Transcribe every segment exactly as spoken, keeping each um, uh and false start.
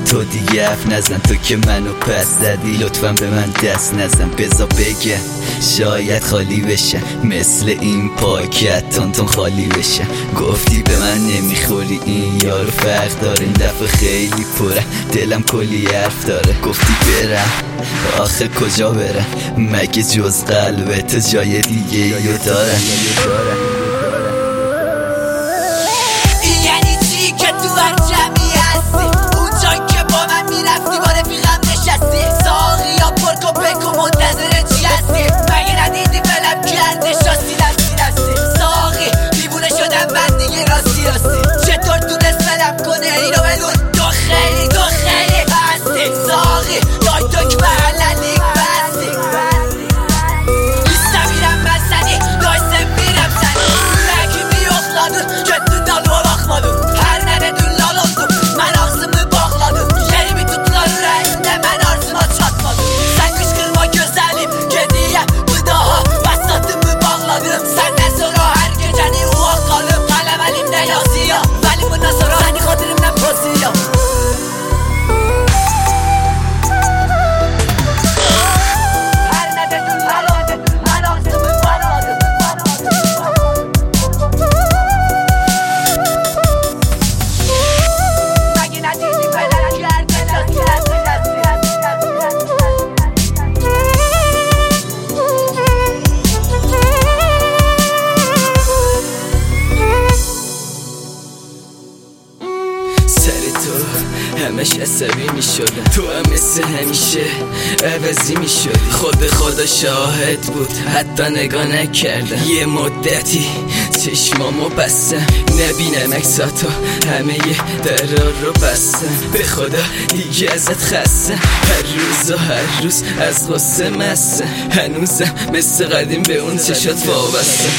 تو دیگه حرف نزن، تو که منو پس زدی لطفا به من دست نزن. بذار بگم شاید خالی بشه مثل این پاکت تون تون خالی بشه. گفتی به من نمیخوری این یارو فرق داره، این دفعه خیلی پره دلم کلی حرف داره. گفتی برم آخه کجا برم، مگه جز قلبت جای دیگه یو داره. این یعنی چی که تو هر جمعی هستی، اونجا که با من میرفتی با رفیقم نشستی، ساقی یا پرکو بکو منتظر چی هستی؟ مگه ندیدی فلم کرده شاستی دستی دستی؟ ساقی دیوونه شدم من دیگه راستی راستی، چطور تونست فلم کنه اینو بدون؟ تو خیلی تو خیلی هستی ساقی، دای تو که محللی بستی بیسته میرم بسنی دایسته میرم سنی بکی میوخلادون که تو دالو باخمادون هر نده دون لالادون من ağzımı bağladım yerimi tuttular yüreğimde ben arzuma çatmadım. Sen kışkırma güzelim gediye bu daha vasatımı bağladım. Senden sonra her geceni uvakalım kalem elimde yazıyor veli bundan sonra seni hatırımdan bozuyor. همش عصبی می شدم، تو هم مثل همیشه عوضی می شدی. خود خدا شاهد بود حتی نگاه نکردم، یه مدتی چشمامو بستم نبینم اکساتو همه درا رو بستم. به خدا دیگه ازت خستم، هر روز و هر روز از غصه مستم. هنوزم مثل قدیم به اون چشات وابستم.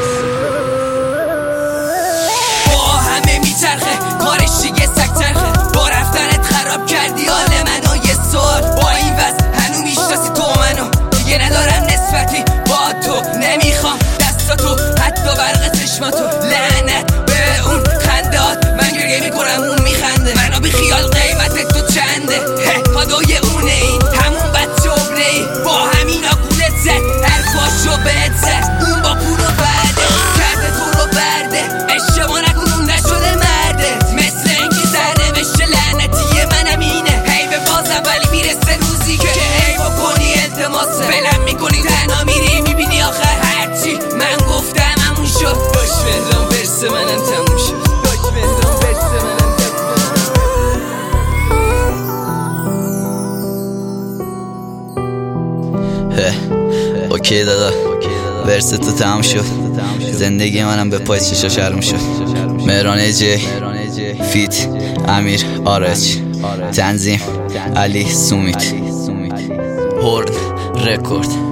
با همه میچرخه کارش دیگه سکترخه، با رفتنت خراب کردی حال منو. یه سوال با این وضع هنو میشناسی تو منو؟ دیگه ندارم نسبتی با تو، نمیخوام دستاتو حتی برق چشماتو. لعنت به اون خندات من گریه میکنم اون میخنده. منو بی خیال قیمت تو چنده، کادوی اونه این همون بچه ابله ای با همینا گولت زد حرفاشو بهت زد. اون با پول و بعده کرده تو رو برده، اشتباه نکن اون نشده مرده. مثل اینکه زرده بشه لعنتی منم اینه، هی به بازم ولی میرسه روزی که هی بکنی التماسه فلم میکنی تنها میری میبینی آخر هرچی من گفتم همون شد. باش مهران برس منم تموم شد، باش مهران برس منم تموم شد. اوکی دادا ورس تو تمام شد، زندگی منم به پای چشا شرم شد. مهران اجی فیت امیر آرچ، تنظیم علی سومیت، هورن رکورد.